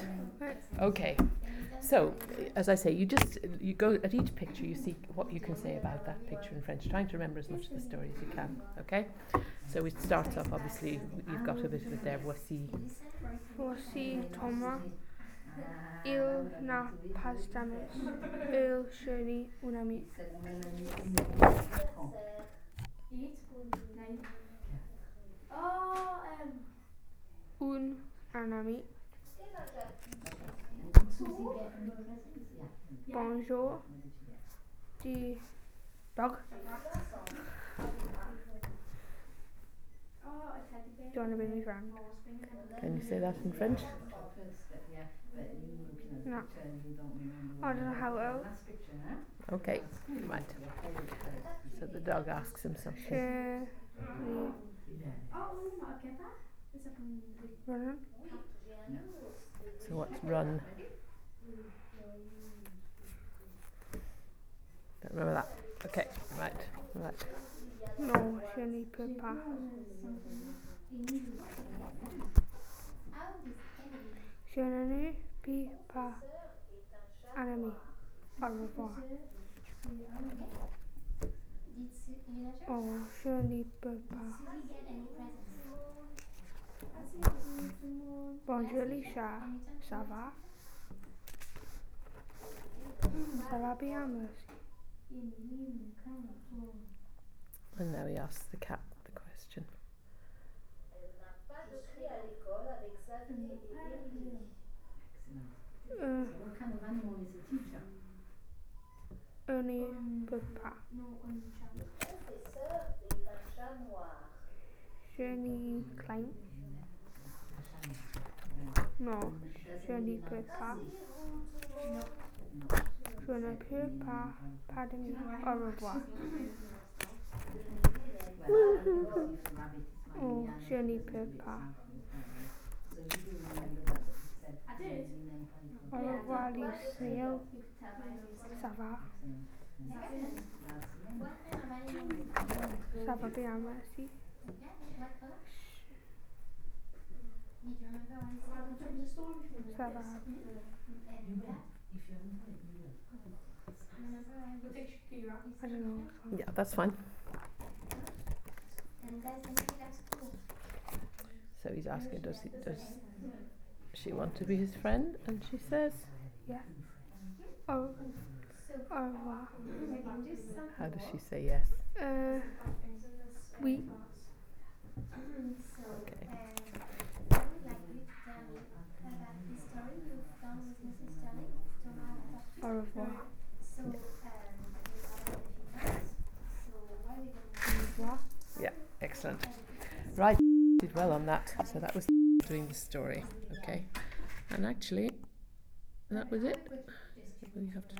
Okay, so as I say, you go at each picture, you see what you can say about that picture in French, trying to remember as much of the story as you can. Okay, so it starts off, obviously you've got a bit of it there. Voici Thomas. Il n'a pas d'amis. Il cherche un ami. Un ami. Bonjour. The dog. Do you want to be my friend? Can you say that in French? No. I don't know how else. Okay, right. So the dog asks him something. Run. So what's run? Don't remember that. Okay, right. No, je ne peux pas. Je ne peux pas. Un ami. Au revoir. Oh, je ne peux pas. Bonjour Lisa, ça va? Ça va bien, merci. And now he asks the cat the question. On ne peut pas. Je ne climb. Non, je ne peux pas. Je ne peux pas. Pardon. Au revoir. Oh, je ne peux pas. Au revoir, Lucille. Ça va? Ça va bien, merci. Ça va. I don't know. Yeah, that's fine. So he's asking, does she want to be his friend? And she says, yeah. Au revoir. How does she say yes? Oui. Okay. Au revoir. Yeah, excellent. Right, did well on that. So that was doing the story. Okay, and actually, that was it. You have to